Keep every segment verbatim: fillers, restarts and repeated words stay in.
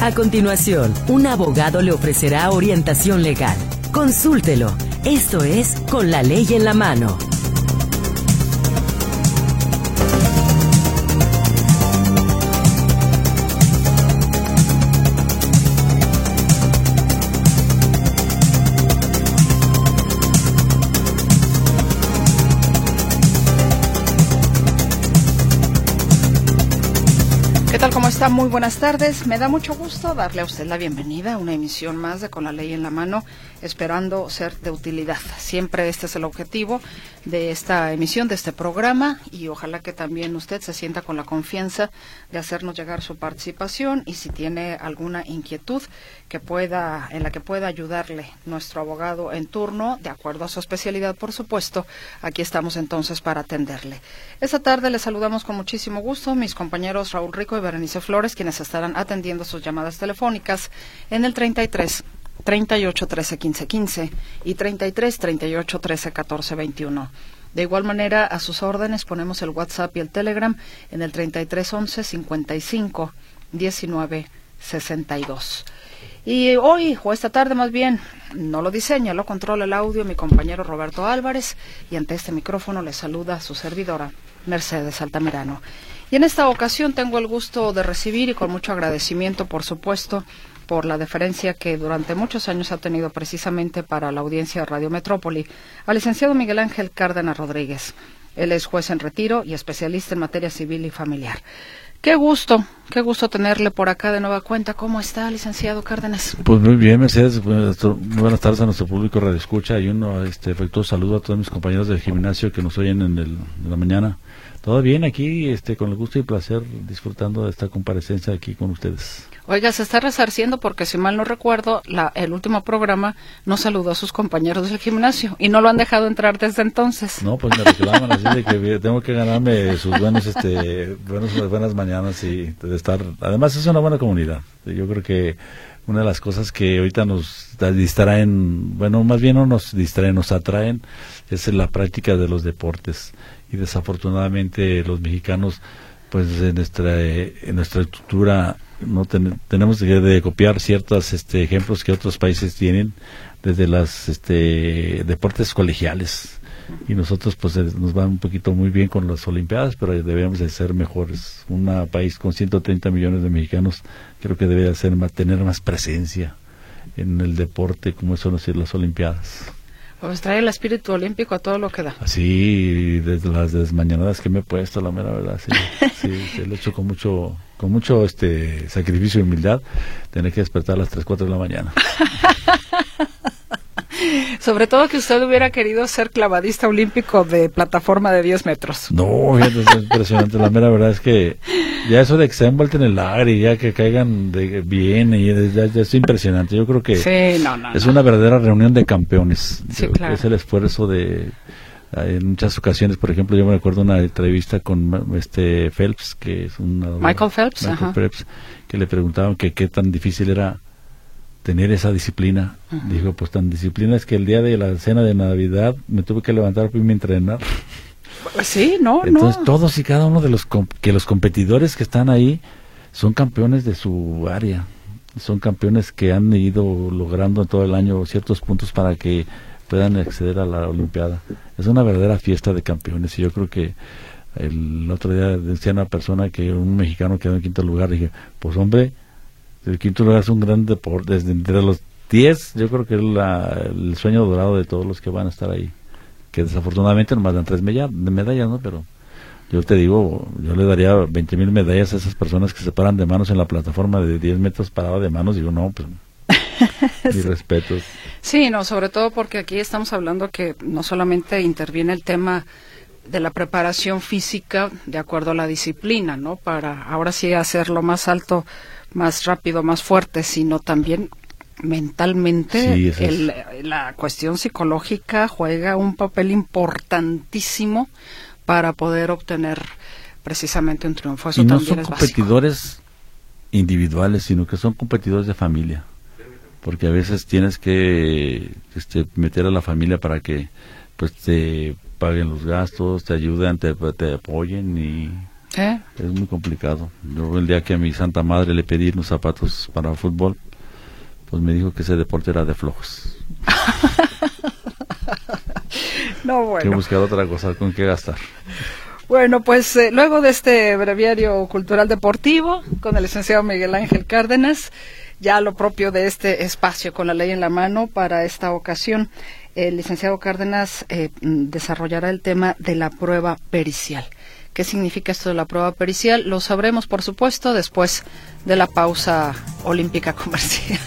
A continuación, un abogado le ofrecerá orientación legal. Consúltelo. Esto es Con la Ley en la Mano. ¿Qué tal? ¿Cómo está? Muy buenas tardes. Me da mucho gusto darle a usted la bienvenida a una emisión más de Con la Ley en la Mano, esperando ser de utilidad. Siempre este es el objetivo de esta emisión, de este programa, y ojalá que también usted se sienta con la confianza de hacernos llegar su participación y si tiene alguna inquietud que pueda, en la que pueda ayudarle nuestro abogado en turno, de acuerdo a su especialidad, por supuesto, aquí estamos entonces para atenderle. Esta tarde le saludamos con muchísimo gusto mis compañeros Raúl Rico y Berenice Flores, quienes estarán atendiendo sus llamadas telefónicas en el treinta y tres, treinta y ocho, trece, quince, quince y treinta y tres, treinta y ocho, trece, catorce, veintiuno. De igual manera, a sus órdenes ponemos el WhatsApp y el Telegram en el treinta y tres, once, cincuenta y cinco, diecinueve, sesenta y dos. Y hoy, o esta tarde más bien, no lo diseña, lo controla el audio mi compañero Roberto Álvarez, y ante este micrófono le saluda su servidora, Mercedes Altamirano. Y en esta ocasión tengo el gusto de recibir, y con mucho agradecimiento, por supuesto, por la deferencia que durante muchos años ha tenido precisamente para la audiencia de Radio Metrópoli, al licenciado Miguel Ángel Cárdenas Rodríguez. Él es juez en retiro y especialista en materia civil y familiar. Qué gusto, qué gusto tenerle por acá de nueva cuenta. ¿Cómo está, licenciado Cárdenas? Pues muy bien, Mercedes. Muy buenas tardes a nuestro público Radio Escucha y un este, afectuoso saludo a todos mis compañeros del gimnasio que nos oyen en, el, en la mañana. Todo bien aquí, este, con el gusto y placer, disfrutando de esta comparecencia aquí con ustedes. Oiga, se está resarciendo porque, si mal no recuerdo, la, el último programa no saludó a sus compañeros del gimnasio y no lo han dejado entrar desde entonces. No, pues me reclaman así de que tengo que ganarme sus buenos, este, buenos, buenas mañanas y de estar. Además es una buena comunidad. Yo creo que una de las cosas que ahorita nos distraen, bueno, más bien no nos distraen, nos atraen, es la práctica de los deportes. Y desafortunadamente los mexicanos, pues en nuestra, en nuestra estructura no ten, tenemos que de copiar ciertos este, ejemplos que otros países tienen desde las este, deportes colegiales, y nosotros pues nos va un poquito muy bien con las olimpiadas, pero debemos de ser mejores. Un país con ciento treinta millones de mexicanos creo que debe hacer tener más presencia en el deporte, como son las olimpiadas. Pues trae el espíritu olímpico a todo lo que da. Sí, desde las desmañanadas que me he puesto, la mera verdad, sí, sí, sí, lo he hecho con mucho, con mucho este sacrificio y humildad, tener que despertar a las tres, cuatro de la mañana. Sobre todo que usted hubiera querido ser clavadista olímpico de plataforma de diez metros. No, fíjate, es impresionante, la mera verdad es que ya eso de que se han vuelto en el aire y ya que caigan de bien, y ya, ya es impresionante. Yo creo que sí, no, no, es no. una verdadera reunión de campeones. Sí, claro. Es el esfuerzo de, en muchas ocasiones, por ejemplo, yo me recuerdo una entrevista con este Phelps, que es un Michael Phelps, Michael ajá. Phelps, que le preguntaban que qué tan difícil era tener esa disciplina. Uh-huh. Dijo, pues tan disciplina es que el día de la cena de Navidad me tuve que levantar para irme a entrenar. Sí, no, Entonces no. todos y cada uno de los comp- que los competidores que están ahí son campeones de su área, son campeones que han ido logrando todo el año ciertos puntos para que puedan acceder a la Olimpiada. Es una verdadera fiesta de campeones, y yo creo que el otro día decía una persona que un mexicano quedó en quinto lugar. Dije, pues hombre, el quinto lugar es un gran deporte. Desde entre los diez, yo creo que es la, el sueño dorado de todos los que van a estar ahí, que desafortunadamente nomás dan tres medallas, medallas, ¿no? Pero yo te digo, yo le daría veinte mil medallas a esas personas que se paran de manos en la plataforma de diez metros parado de manos. Digo, no, pues mis respetos. Sí, no, sobre todo porque aquí estamos hablando que no solamente interviene el tema de la preparación física de acuerdo a la disciplina, ¿no? Para ahora sí hacerlo más alto, más rápido, más fuerte, sino también mentalmente. Sí, es el, la cuestión psicológica juega un papel importantísimo para poder obtener precisamente un triunfo. Eso y no también son es competidores básico. Individuales, sino que son competidores de familia, porque a veces tienes que este, meter a la familia para que pues te paguen los gastos, te ayuden, te, te apoyen y ¿Eh? Es muy complicado. Yo el día que a mi santa madre le pedí unos zapatos para fútbol, pues me dijo que ese deporte era de flojos. No, bueno. Que buscar otra cosa con qué gastar. Bueno, pues eh, luego de este breviario cultural deportivo con el licenciado Miguel Ángel Cárdenas, ya lo propio de este espacio con la ley en la mano para esta ocasión, el licenciado Cárdenas eh, desarrollará el tema de la prueba pericial. ¿Qué significa esto de la prueba pericial? Lo sabremos, por supuesto, después de la pausa olímpica comercial.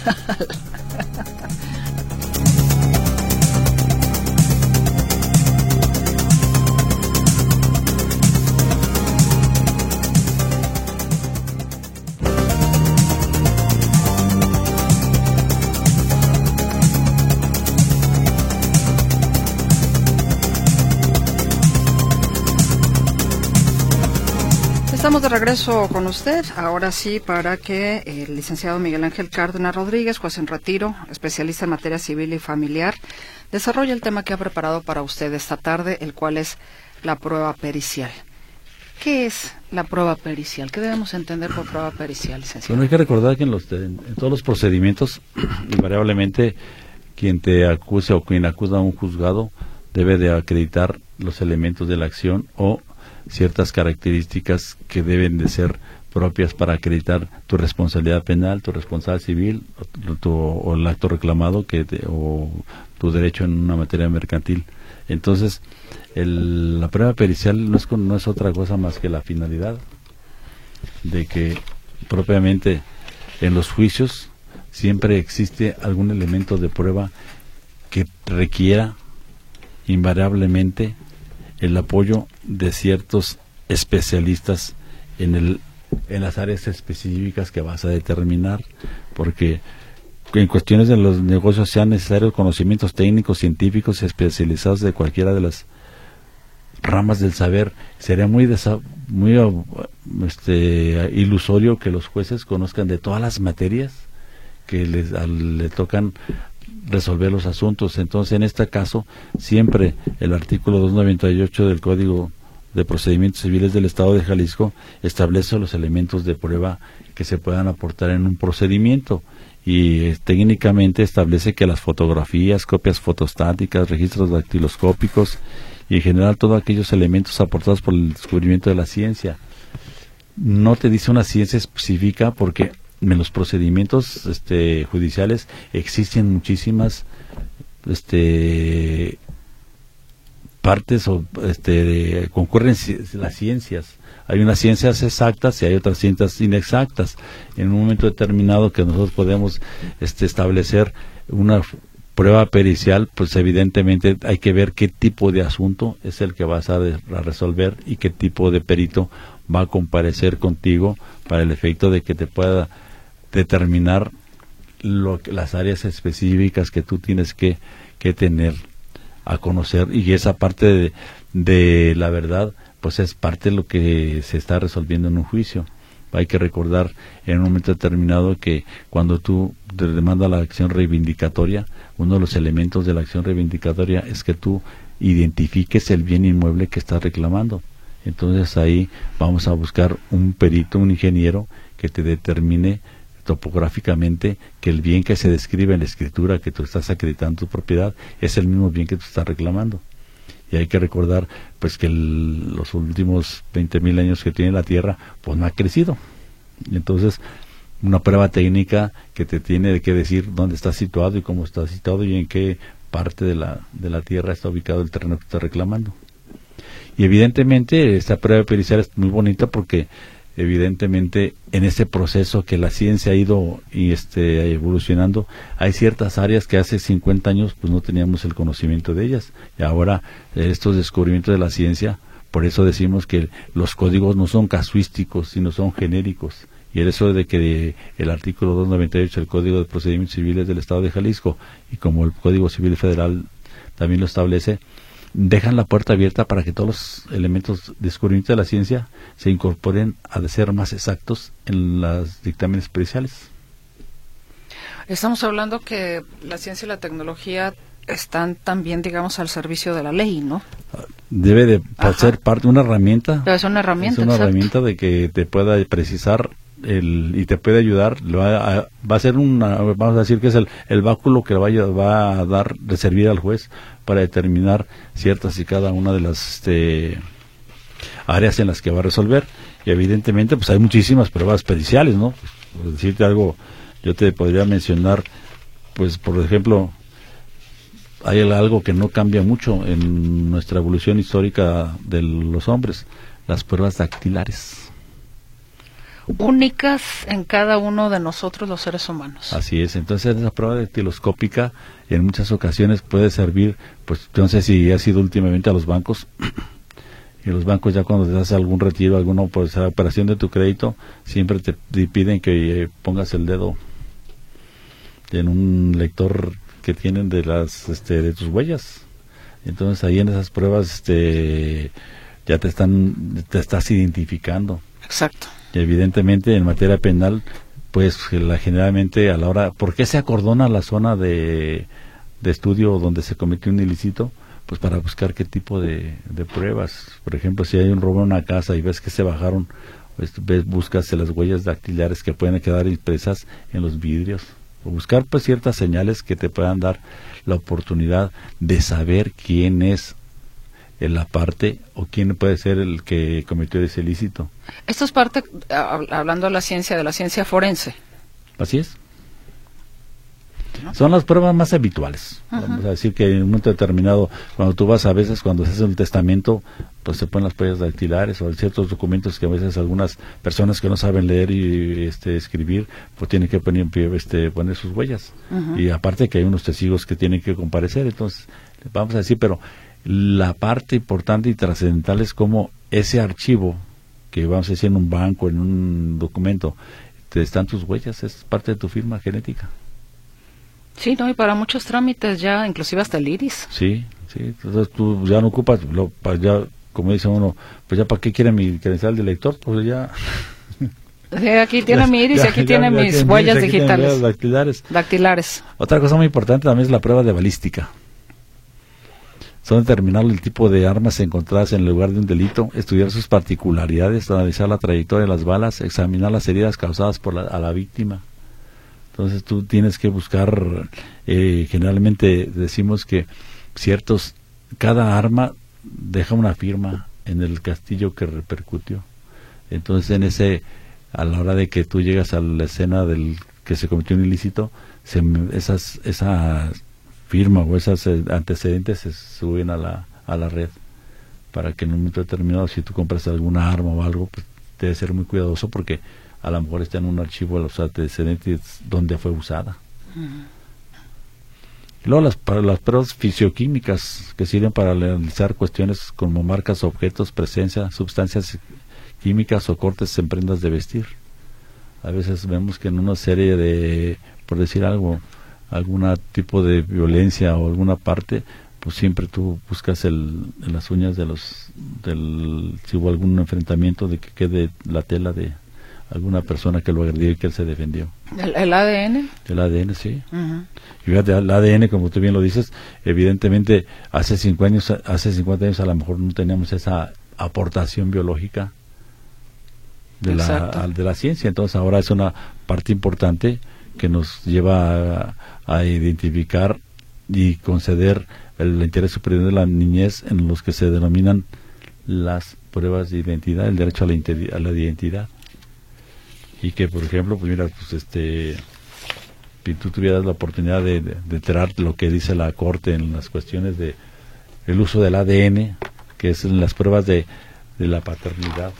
Estamos de regreso con usted, ahora sí, para que el licenciado Miguel Ángel Cárdenas Rodríguez, juez en retiro, especialista en materia civil y familiar, desarrolle el tema que ha preparado para usted esta tarde, el cual es la prueba pericial. ¿Qué es la prueba pericial? ¿Qué debemos entender por prueba pericial, licenciado? Bueno, hay que recordar que en, los, en, en todos los procedimientos, invariablemente, quien te acuse o quien acusa a un juzgado debe de acreditar los elementos de la acción o ciertas características que deben de ser propias para acreditar tu responsabilidad penal, tu responsabilidad civil o, tu, o el acto reclamado que te, o tu derecho en una materia mercantil. Entonces, el, la prueba pericial no es, no es otra cosa más que la finalidad de que propiamente en los juicios siempre existe algún elemento de prueba que requiera invariablemente el apoyo de ciertos especialistas en el en las áreas específicas que vas a determinar, porque en cuestiones de los negocios sean necesarios conocimientos técnicos, científicos, especializados de cualquiera de las ramas del saber. Sería muy desa- muy este ilusorio que los jueces conozcan de todas las materias que les a, le tocan resolver los asuntos. Entonces, en este caso, siempre el artículo doscientos noventa y ocho del Código de Procedimientos Civiles del Estado de Jalisco establece los elementos de prueba que se puedan aportar en un procedimiento y eh, técnicamente establece que las fotografías, copias fotostáticas, registros dactiloscópicos y en general todos aquellos elementos aportados por el descubrimiento de la ciencia. No te dice una ciencia específica porque en los procedimientos este, judiciales existen muchísimas este, partes o este, de, concurren las ciencias. Hay unas ciencias exactas y hay otras ciencias inexactas. En un momento determinado que nosotros podemos este, establecer una prueba pericial, pues evidentemente hay que ver qué tipo de asunto es el que vas a, de, a resolver y qué tipo de perito va a comparecer contigo para el efecto de que te pueda determinar lo que, las áreas específicas que tú tienes que, que tener a conocer, y esa parte de, de la verdad pues es parte de lo que se está resolviendo en un juicio. Hay que recordar en un momento determinado que cuando tú te demandas la acción reivindicatoria, uno de los elementos de la acción reivindicatoria es que tú identifiques el bien inmueble que estás reclamando. Entonces ahí vamos a buscar un perito, un ingeniero que te determine topográficamente que el bien que se describe en la escritura que tú estás acreditando tu propiedad es el mismo bien que tú estás reclamando. Y hay que recordar pues que el, los últimos veinte mil años que tiene la Tierra pues no ha crecido. Entonces una prueba técnica que te tiene que decir dónde está situado y cómo está situado y en qué parte de la, de la Tierra está ubicado el terreno que está reclamando. Y evidentemente esta prueba pericial es muy bonita porque evidentemente en ese proceso que la ciencia ha ido y este evolucionando, hay ciertas áreas que hace cincuenta años pues no teníamos el conocimiento de ellas, y ahora estos descubrimientos de la ciencia, por eso decimos que los códigos no son casuísticos sino son genéricos, y el eso de que el artículo doscientos noventa y ocho del Código de Procedimientos Civiles del Estado de Jalisco y como el Código Civil Federal también lo establece, dejan la puerta abierta para que todos los elementos de descubrimiento de la ciencia se incorporen a ser más exactos en los dictámenes periciales. Estamos hablando que la ciencia y la tecnología están también, digamos, al servicio de la ley, ¿no? Debe de Ajá. ser parte de una herramienta. Pero es una herramienta. Es una exacto. herramienta de que te pueda precisar el, y te puede ayudar. Va a, va a ser una, vamos a decir que es el, el báculo que vaya, va a dar de servir al juez para determinar ciertas y cada una de las este, áreas en las que va a resolver. Y evidentemente, pues hay muchísimas pruebas periciales, ¿no? Por decirte algo, yo te podría mencionar, pues por ejemplo, hay algo que no cambia mucho en nuestra evolución histórica de los hombres, las pruebas dactilares. Únicas en cada uno de nosotros los seres humanos. Así es, entonces esa prueba dactiloscópica en muchas ocasiones puede servir, pues no sé si has ido últimamente a los bancos, y los bancos ya cuando te haces algún retiro, alguna pues, operación de tu crédito, siempre te, te piden que eh, pongas el dedo en un lector que tienen de las este, de tus huellas. Entonces ahí en esas pruebas este ya te están te estás identificando. Exacto. Y evidentemente en materia penal, pues la, generalmente a la hora, ¿por qué se acordona la zona de, de estudio donde se cometió un ilícito? Pues para buscar qué tipo de, de pruebas. Por ejemplo, si hay un robo en una casa y ves que se bajaron, pues, ves, buscas las huellas dactilares que pueden quedar impresas en los vidrios. O buscar pues ciertas señales que te puedan dar la oportunidad de saber quién es en la parte o quién puede ser el que cometió ese ilícito. Esto es parte, hablando de la ciencia, de la ciencia forense. Así es. ¿No? Son las pruebas más habituales. Uh-huh. Vamos a decir que en un momento determinado, cuando tú vas a veces, cuando se hace un testamento, pues se ponen las huellas dactilares o ciertos documentos que a veces algunas personas que no saben leer y este, escribir, pues tienen que poner, este, poner sus huellas. Uh-huh. Y aparte que hay unos testigos que tienen que comparecer, entonces, vamos a decir, pero la parte importante y trascendental es como ese archivo, que vamos a decir en un banco, en un documento, te están tus huellas, es parte de tu firma genética. Sí, no, y para muchos trámites ya, inclusive hasta el iris. Sí, sí, entonces tú ya no ocupas, lo, ya, como dice uno, pues ya para qué quiere mi credencial de lector, pues ya... Sí, aquí tiene mi iris y aquí ya, tiene ya, mis ya, huellas aquí digitales. Dactilares. Dactilares. Otra cosa muy importante también es la prueba de balística. Son determinar el tipo de armas encontradas en el lugar de un delito, estudiar sus particularidades, analizar la trayectoria de las balas, examinar las heridas causadas por la, a la víctima. Entonces tú tienes que buscar, eh, generalmente decimos que ciertos, cada arma deja una firma en el castillo que repercutió. Entonces en ese, a la hora de que tú llegas a la escena del que se cometió un ilícito, se, esas, esa firma o esos antecedentes se suben a la, a la red para que en un momento determinado, si tú compras alguna arma o algo, pues debe ser muy cuidadoso porque a lo mejor está en un archivo de los antecedentes donde fue usada. Uh-huh. Y luego las, para las pruebas fisioquímicas que sirven para analizar cuestiones como marcas, objetos, presencia, sustancias químicas o cortes en prendas de vestir. A veces vemos que en una serie de, por decir algo, algún tipo de violencia o alguna parte, pues siempre tú buscas el, en las uñas de los, del, si hubo algún enfrentamiento de que quede la tela de alguna persona que lo agredió y que él se defendió. ¿El, el A D N? El A D N, sí. Uh-huh. Y fíjate, el A D N, como tú bien lo dices, evidentemente hace cinco años, hace cincuenta años a lo mejor no teníamos esa aportación biológica de la, de la ciencia, entonces ahora es una parte importante que nos lleva a, a identificar y conceder el interés superior de la niñez en los que se denominan las pruebas de identidad, el derecho a la, a la identidad. Y que, por ejemplo, pues mira, pues este, si tú tuvieras la oportunidad de, de, de enterar lo que dice la Corte en las cuestiones de el uso del A D N, que es en las pruebas de, de la paternidad.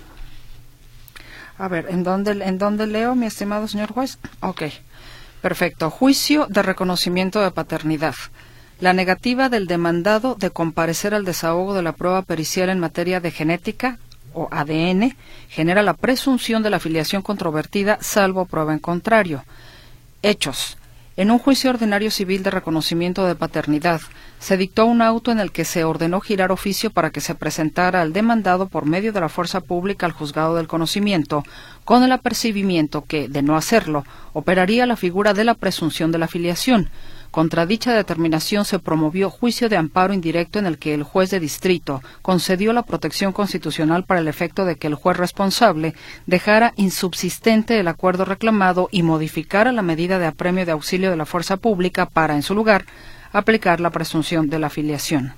A ver, ¿en dónde, ¿en dónde leo, mi estimado señor juez? Ok, perfecto. Juicio de reconocimiento de paternidad. La negativa del demandado de comparecer al desahogo de la prueba pericial en materia de genética o A D N genera la presunción de la filiación controvertida, salvo prueba en contrario. Hechos. En un juicio ordinario civil de reconocimiento de paternidad, se dictó un auto en el que se ordenó girar oficio para que se presentara al demandado por medio de la fuerza pública al juzgado del conocimiento, con el apercibimiento que, de no hacerlo, operaría la figura de la presunción de la filiación, Contra dicha determinación se promovió juicio de amparo indirecto en el que el juez de distrito concedió la protección constitucional para el efecto de que el juez responsable dejara insubsistente el acuerdo reclamado y modificara la medida de apremio de auxilio de la fuerza pública para, en su lugar, aplicar la presunción de la filiación.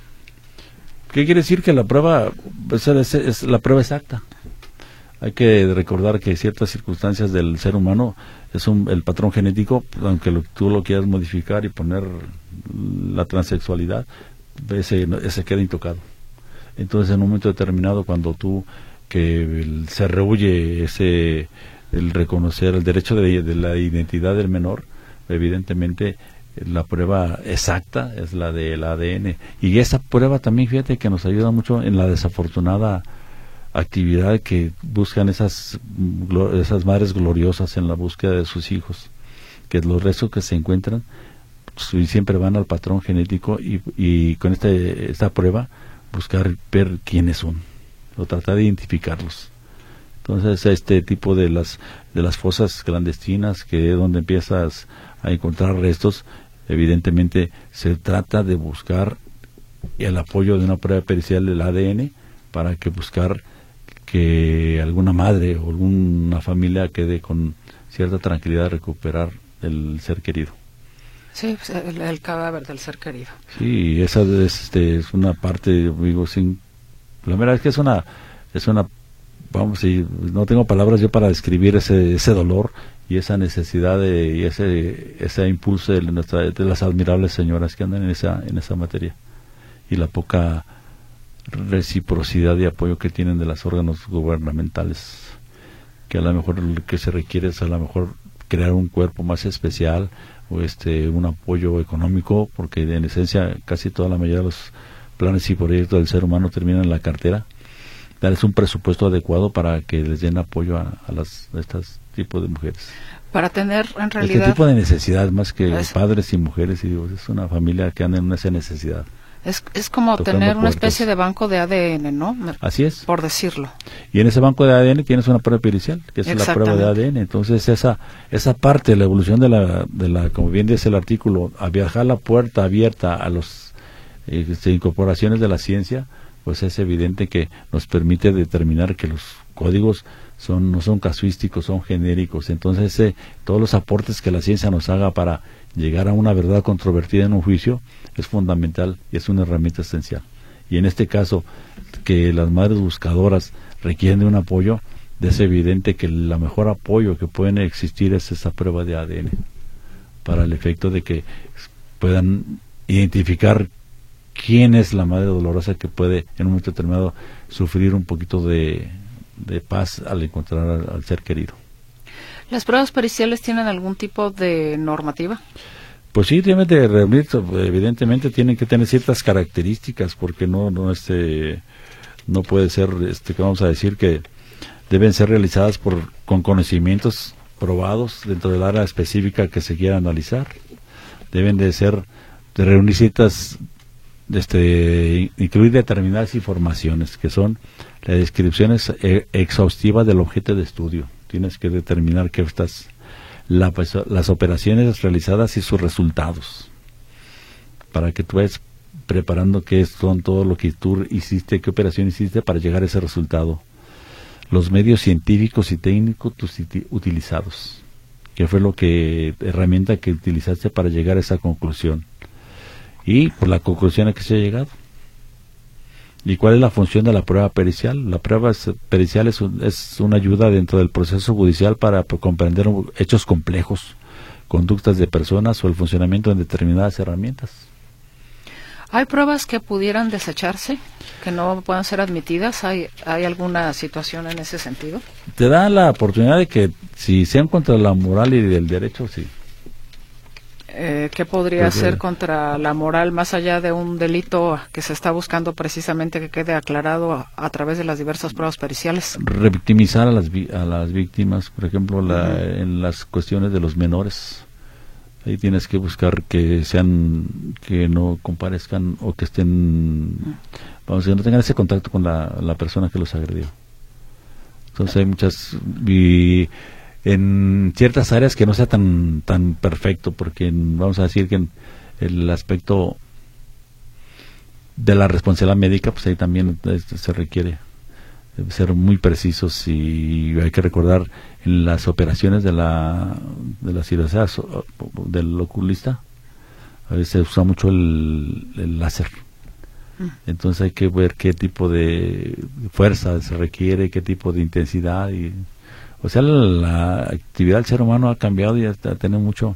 ¿Qué quiere decir? Que la prueba es, es, es la prueba exacta. Hay que recordar que ciertas circunstancias del ser humano es un, el patrón genético, aunque lo, tú lo quieras modificar y poner la transexualidad, ese, ese queda intocado. Entonces, en un momento determinado, cuando tú, que el, se rehuye ese, el reconocer el derecho de, de la identidad del menor, evidentemente la prueba exacta es la del A D N. Y esa prueba también, fíjate, que nos ayuda mucho en la desafortunada actividad que buscan esas esas madres gloriosas en la búsqueda de sus hijos, que los restos que se encuentran pues, siempre van al patrón genético y, y con este, esta prueba buscar ver quiénes son, o tratar de identificarlos. Entonces, este tipo de las de las fosas clandestinas, que es donde empiezas a encontrar restos, evidentemente se trata de buscar el apoyo de una prueba pericial del A D N para que buscar que alguna madre o alguna familia quede con cierta tranquilidad de recuperar el ser querido. Sí, el, el cadáver del ser querido. Sí, esa es, este, es una parte, digo, sin, la verdad es que es una, es una, vamos, y no tengo palabras yo para describir ese, ese dolor y esa necesidad de, y ese, ese impulso de, nuestra, de las admirables señoras que andan en esa, en esa materia, y la poca reciprocidad y apoyo que tienen de los órganos gubernamentales, que a lo mejor lo que se requiere es a lo mejor crear un cuerpo más especial o este un apoyo económico, porque en esencia casi toda la mayoría de los planes y proyectos del ser humano terminan en la cartera. Darles un presupuesto adecuado para que les den apoyo a, a las a estos tipos de mujeres, para tener en realidad este tipo de necesidad, más que es, padres y mujeres, y digo, es una familia que anda en esa necesidad. Es, es como Tocando tener una puertas. especie de banco de A D N, ¿no? Así es. Por decirlo. Y en ese banco de A D N tienes una prueba pericial, que es la prueba de A D N. Entonces, esa esa parte de la evolución de la, de la como bien dice el artículo, a viajar la puerta abierta a las eh, incorporaciones de la ciencia, pues es evidente que nos permite determinar que los códigos son no son casuísticos, son genéricos. Entonces, eh, todos los aportes que la ciencia nos haga para llegar a una verdad controvertida en un juicio es fundamental y es una herramienta esencial. Y en este caso, que las madres buscadoras requieren de un apoyo, es evidente que el mejor apoyo que puede existir es esa prueba de A D N, para el efecto de que puedan identificar quién es la madre dolorosa que puede en un momento determinado sufrir un poquito de, de paz al encontrar al, al ser querido. ¿Las pruebas periciales tienen algún tipo de normativa? Pues sí, tienen de reunir, evidentemente tienen que tener ciertas características, porque no no este no puede ser, este que vamos a decir que deben ser realizadas por con conocimientos probados dentro del área específica que se quiera analizar. Deben de ser de reunir ciertas, este incluir determinadas informaciones que son las descripciones exhaustivas del objeto de estudio. Tienes que determinar que estas La, las operaciones realizadas y sus resultados, para que tú vayas preparando qué son todo lo que tú hiciste, qué operación hiciste para llegar a ese resultado, los medios científicos y técnicos utilizados, qué fue lo que herramienta que utilizaste para llegar a esa conclusión y por la conclusión a que se ha llegado. ¿Y cuál es la función de la prueba pericial? La prueba pericial es, un, es una ayuda dentro del proceso judicial para comprender hechos complejos, conductas de personas o el funcionamiento de determinadas herramientas. ¿Hay pruebas que pudieran desecharse, que no puedan ser admitidas? ¿Hay, hay alguna situación en ese sentido? Te da la oportunidad de que, si sean contra la moral y el derecho, sí. Eh, ¿Qué podría ser pues, contra la moral, más allá de un delito que se está buscando precisamente que quede aclarado a, a través de las diversas pruebas periciales? Revictimizar a las a las víctimas, por ejemplo, la, uh-huh. en las cuestiones de los menores. Ahí tienes que buscar que sean, que no comparezcan o que estén, vamos, que no tengan ese contacto con la, la persona que los agredió. Entonces hay muchas, y en ciertas áreas que no sea tan tan perfecto, porque en, vamos a decir que en el aspecto de la responsabilidad médica, pues ahí también este, se requiere ser muy precisos, y hay que recordar en las operaciones de la de la cirugía del oculista a veces se usa mucho el, el láser, entonces hay que ver qué tipo de fuerza se requiere, qué tipo de intensidad, y o sea, la, la actividad del ser humano ha cambiado y hasta tiene mucho.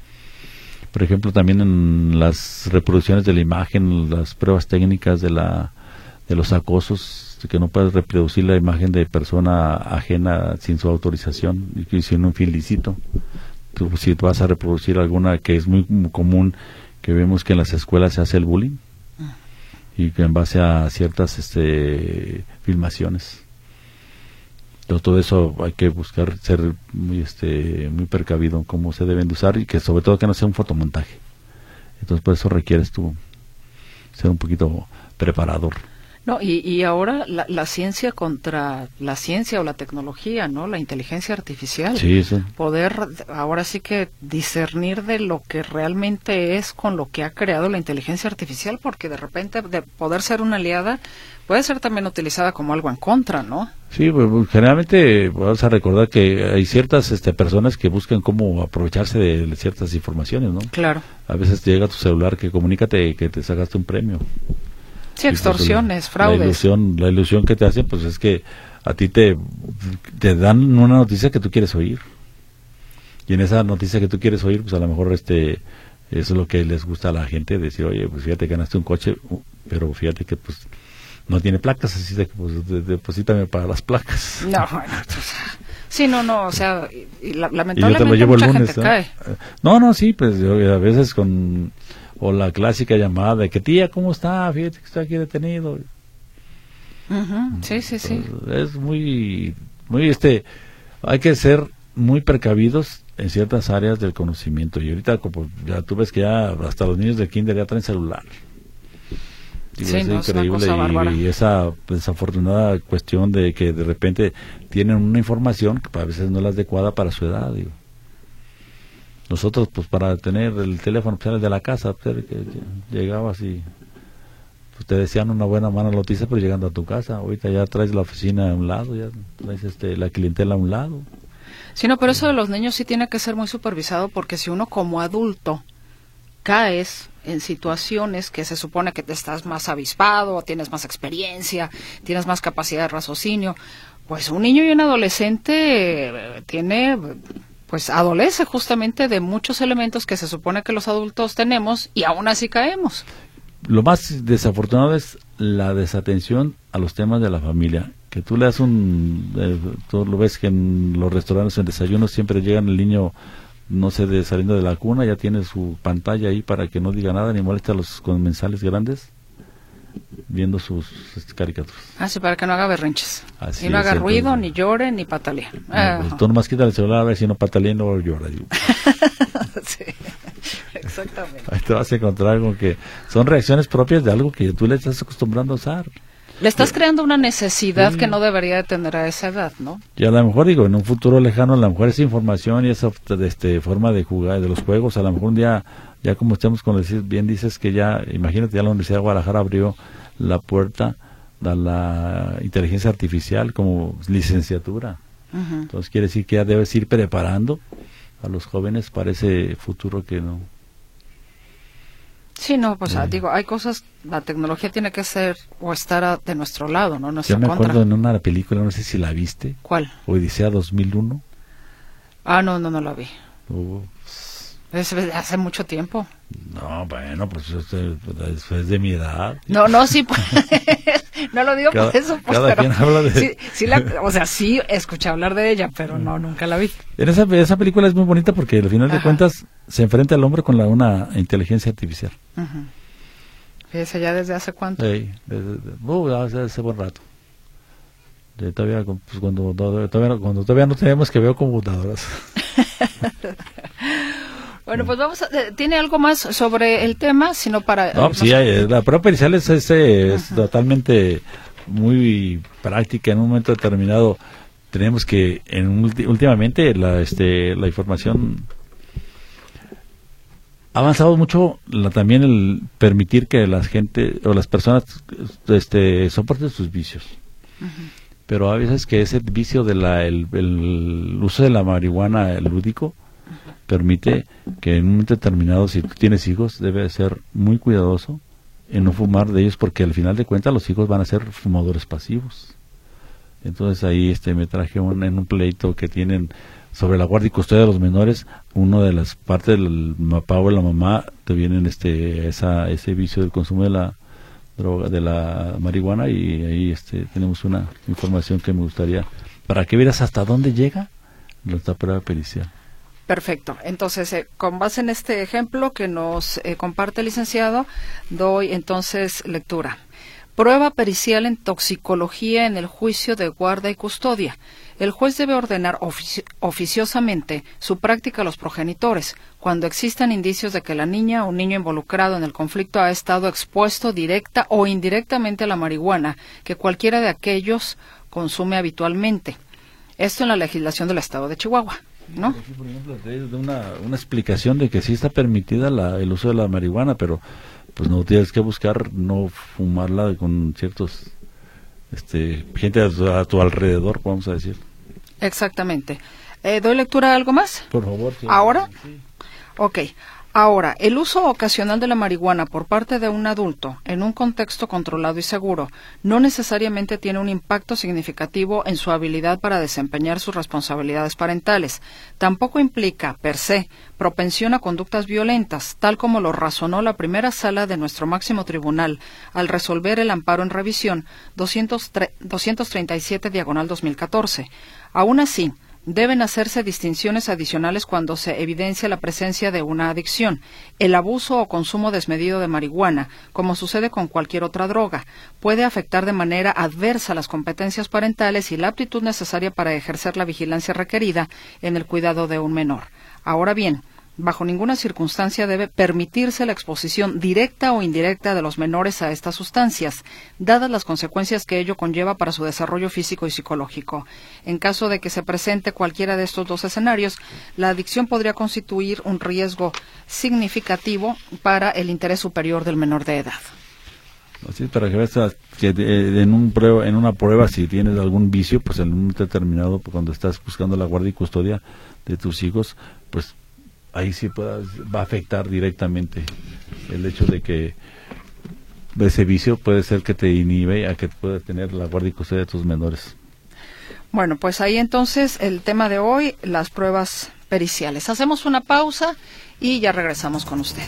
Por ejemplo, también en las reproducciones de la imagen, las pruebas técnicas de la de los acosos, que no puedes reproducir la imagen de persona ajena sin su autorización y sin un fin lícito. Tú, si tú vas a reproducir alguna, que es muy, muy común, que vemos que en las escuelas se hace el bullying, y que en base a ciertas este, filmaciones. Entonces, todo eso hay que buscar ser muy este muy precavido en cómo se deben de usar, y que sobre todo que no sea un fotomontaje. Entonces por eso requieres tú ser un poquito preparador. No, y, y ahora la, la ciencia contra la ciencia o la tecnología, ¿no? La inteligencia artificial. Sí, sí. Poder ahora sí que discernir de lo que realmente es con lo que ha creado la inteligencia artificial, porque de repente de poder ser una aliada puede ser también utilizada como algo en contra, ¿no? Sí, pues, generalmente vamos a recordar que hay ciertas este, personas que buscan cómo aprovecharse de ciertas informaciones, ¿no? Claro. A veces te llega a tu celular que comunícate que te sacaste un premio. Sí, extorsiones, pues, fraudes. La ilusión, la ilusión que te hacen, pues es que a ti te, te dan una noticia que tú quieres oír. Y en esa noticia que tú quieres oír, pues a lo mejor este eso es lo que les gusta a la gente, decir, oye, pues fíjate que ganaste un coche, pero fíjate que pues no tiene placas, así que pues de, deposítame para las placas. No, bueno, pues, sí, no, no, o sea, y, y la, lamentablemente y yo te lo llevo mucha el lunes, gente ¿no? cae. No, no, sí, pues yo, a veces con... O la clásica llamada de que, tía, ¿cómo está? Fíjate que estoy aquí detenido. Uh-huh. Sí, sí, sí. Entonces, es muy, muy, este, hay que ser muy precavidos en ciertas áreas del conocimiento. Y ahorita, como ya tú ves que ya hasta los niños de kinder ya traen celular. Digo, sí, es no, increíble. es una cosa bárbara. Y, y esa desafortunada cuestión de que de repente tienen una información que a veces no es la adecuada para su edad, digo. Nosotros, pues, para tener el teléfono pues, de la casa, pues, que llegabas y pues, te decían una buena mala noticia, pero llegando a tu casa, ahorita ya traes la oficina a un lado, ya traes este, la clientela a un lado. Sí, no, pero eso de los niños sí tiene que ser muy supervisado, porque si uno como adulto caes en situaciones que se supone que te estás más avispado, tienes más experiencia, tienes más capacidad de raciocinio, pues un niño y un adolescente eh, tiene... pues adolece justamente de muchos elementos que se supone que los adultos tenemos y aún así caemos. Lo más desafortunado es la desatención a los temas de la familia. Que tú le das un... Eh, tú lo ves que en los restaurantes, en desayunos, siempre llegan el niño, no sé, de, saliendo de la cuna, ya tiene su pantalla ahí para que no diga nada ni moleste a los comensales grandes, viendo sus este, caricaturas. Ah, sí, para que no haga berrinches. Así y no es, haga ruido, entonces, ni llore, ni patalee. No, Ah. pues, tú nomás quitas el celular a ver si no patalea y no llora. Digo. Sí, exactamente. Ahí te vas a encontrar con que son reacciones propias de algo que tú le estás acostumbrando a usar. Le estás creando una necesidad Sí. que no debería de tener a esa edad, ¿no? Y a lo mejor, digo, en un futuro lejano, a lo mejor esa información y esa este, forma de jugar, de los juegos, a lo mejor un día, ya como estemos con decir, bien dices que ya, imagínate, ya la Universidad de Guadalajara abrió la puerta a la inteligencia artificial como licenciatura. Uh-huh. Entonces quiere decir que ya debes ir preparando a los jóvenes para ese futuro que no. Sí, no, pues Sí. ah, digo, hay cosas, la tecnología tiene que ser o estar a- de nuestro lado, ¿no? Nuestra Yo me contra. acuerdo en una película, no sé si la viste, ¿Cuál? Odisea dos mil uno. Ah, no, no, no la vi. Oh, Es de hace mucho tiempo. no, bueno, pues eso es, es de mi edad. No, no, sí, pues, no lo digo Cada- por eso, pues, cada pero quien habla de- sí, sí la, o sea, sí escuché hablar de ella, pero no, nunca la vi. En esa, esa película es muy bonita porque al final de Ajá. cuentas se enfrenta al hombre con la, una inteligencia artificial. Uh-huh. Fíjese, ya desde hace cuánto. Sí, desde, desde- uh, hace, hace buen rato. De todavía, pues, cuando, todavía, cuando todavía no tenemos que ver computadoras. Bueno, pues vamos a, eh, ¿tiene algo más sobre el tema? Sino para... No, eh, sí, nos- hay, la prueba pericial es, es, es totalmente muy práctica. En un momento determinado tenemos que, en últimamente, la, este, la información ha avanzado mucho, la, también el permitir que la gente o las personas este, soporten sus vicios. Uh-huh. Pero a veces que ese vicio de la, el, el uso de la marihuana el lúdico uh-huh. permite que en un momento determinado, si tú tienes hijos, debe ser muy cuidadoso en no fumar de ellos, porque al final de cuentas los hijos van a ser fumadores pasivos. Entonces ahí este me traje un, en un pleito que tienen sobre la guardia y custodia de los menores, uno de las partes del papá o la mamá te vienen este esa ese vicio del consumo de la droga, de la marihuana, y ahí este tenemos una información que me gustaría para que vieras hasta dónde llega nuestra prueba pericial. Perfecto. Entonces, eh, con base en este ejemplo que nos eh, comparte el licenciado, doy entonces lectura. Prueba pericial en toxicología en el juicio de guarda y custodia. El juez debe ordenar ofici- oficiosamente su práctica a los progenitores cuando existan indicios de que la niña o niño involucrado en el conflicto ha estado expuesto directa o indirectamente a la marihuana que cualquiera de aquellos consume habitualmente. Esto en la legislación del estado de Chihuahua, ¿no? Aquí, por ejemplo, de una, una explicación de que sí está permitida la, el uso de la marihuana, pero pues no tienes que buscar no fumarla con ciertos este gente a tu, a tu alrededor, vamos a decir. Exactamente. Eh, ¿Doy lectura a algo más? Por favor. Sí. ¿Ahora? Sí. Ok. Ahora, el uso ocasional de la marihuana por parte de un adulto en un contexto controlado y seguro no necesariamente tiene un impacto significativo en su habilidad para desempeñar sus responsabilidades parentales. Tampoco implica, per se, propensión a conductas violentas, tal como lo razonó la primera sala de nuestro máximo tribunal al resolver el amparo en revisión doscientos treinta y siete diagonal dos mil catorce. Aún así, deben hacerse distinciones adicionales cuando se evidencia la presencia de una adicción, el abuso o consumo desmedido de marihuana, como sucede con cualquier otra droga, puede afectar de manera adversa las competencias parentales y la aptitud necesaria para ejercer la vigilancia requerida en el cuidado de un menor. Ahora bien, bajo ninguna circunstancia debe permitirse la exposición directa o indirecta de los menores a estas sustancias, dadas las consecuencias que ello conlleva para su desarrollo físico y psicológico. En caso de que se presente cualquiera de estos dos escenarios, la adicción podría constituir un riesgo significativo para el interés superior del menor de edad. Así, para que veas que en, un prueba, en una prueba, si tienes algún vicio, pues en un momento determinado, pues cuando estás buscando la guardia y custodia de tus hijos, pues ahí sí puedas, va a afectar directamente el hecho de que ese vicio puede ser que te inhibe a que puedas tener la guardia y custodia de tus menores. Bueno, pues ahí entonces el tema de hoy, las pruebas periciales. Hacemos una pausa y ya regresamos con usted.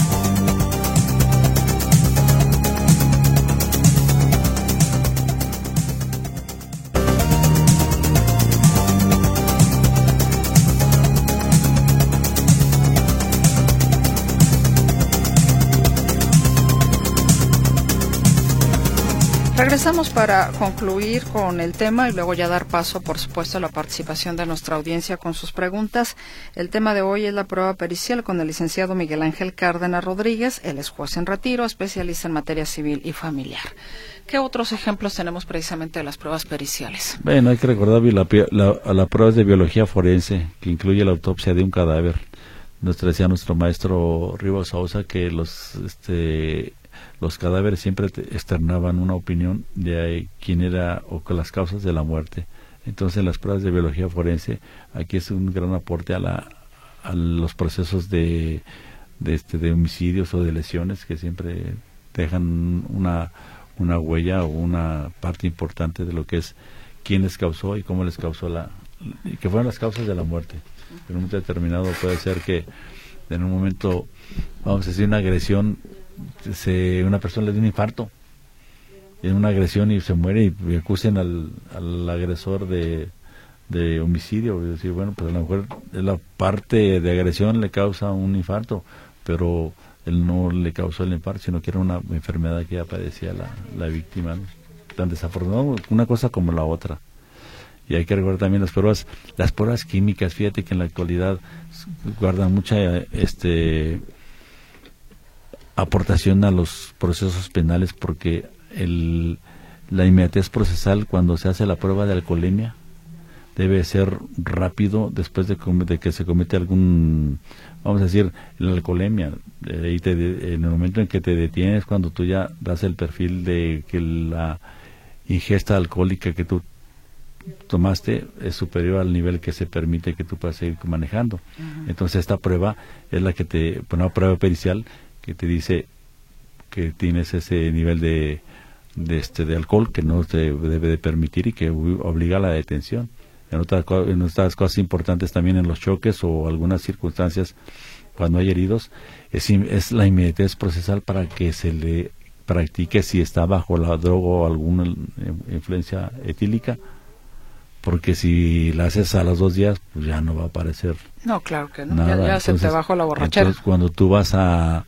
Regresamos para concluir con el tema y luego ya dar paso, por supuesto, a la participación de nuestra audiencia con sus preguntas. El tema de hoy es la prueba pericial con el licenciado Miguel Ángel Cárdenas Rodríguez. Él es juez en retiro, especialista en materia civil y familiar. ¿Qué otros ejemplos tenemos precisamente de las pruebas periciales? Bueno, hay que recordar la, la, la prueba de biología forense, que incluye la autopsia de un cadáver. Nos decía nuestro maestro Rivas Sousa que los... este los cadáveres siempre externaban una opinión de quién era o con las causas de la muerte. Entonces las pruebas de biología forense aquí es un gran aporte a la a los procesos de de este de homicidios o de lesiones que siempre dejan una una huella o una parte importante de lo que es quién les causó y cómo les causó la y que fueron las causas de la muerte. En un momento determinado puede ser que en un momento, vamos a decir, una agresión, se, una persona le dio un infarto en una agresión y se muere y, y acusen al, al agresor de, de homicidio y decir, bueno, pues a lo mejor es la parte de agresión le causa un infarto, pero él no le causó el infarto, sino que era una enfermedad que ya padecía la, la víctima, ¿no? Tan desafortunado una cosa como la otra. Y hay que recordar también las pruebas, las pruebas químicas. Fíjate que en la actualidad guardan mucha este aportación a los procesos penales, porque el, la inmediatez procesal, cuando se hace la prueba de alcoholemia, debe ser rápido después de, de que se comete algún, vamos a decir, la alcoholemia. Eh, y te, en el momento en que te detienes, cuando tú ya das el perfil de que la ingesta alcohólica que tú tomaste es superior al nivel que se permite que tú puedas seguir manejando. Uh-huh. Entonces esta prueba es la que te, una prueba pericial que te dice que tienes ese nivel de, de este de alcohol que no te debe de permitir y que obliga a la detención. En otras, en otras cosas importantes también en los choques o algunas circunstancias cuando hay heridos es, es la inmediatez procesal para que se le practique si está bajo la droga o alguna influencia etílica, porque si la haces a los dos días pues ya no va a aparecer no claro que no nada. ya, ya Entonces, se te bajó la borrachera. Entonces cuando tú vas a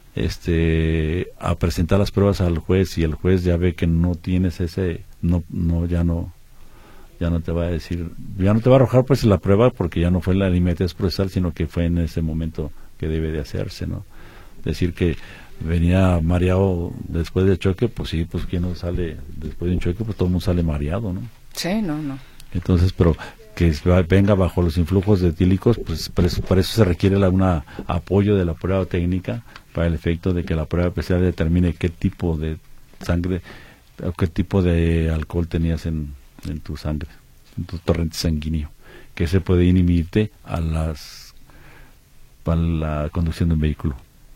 este a presentar las pruebas al juez y el juez ya ve que no tienes ese no no ya no ya no te va a decir, ya no te va a arrojar pues la prueba porque ya no fue la inmediatez procesal, sino que fue en ese momento que debe de hacerse, ¿no? Decir que venía mareado después del choque, pues sí, pues quien no sale después de un choque, pues todo el mundo sale mareado, ¿no? Sí, no, no. Entonces, pero que venga bajo los influjos etílicos, pues para eso, para eso se requiere la, una apoyo de la prueba técnica para el efecto de que la prueba especial determine qué tipo de sangre o qué tipo de alcohol tenías en en tu sangre, en tu torrente sanguíneo, que se puede inhibirte a las para la conducción de un vehículo.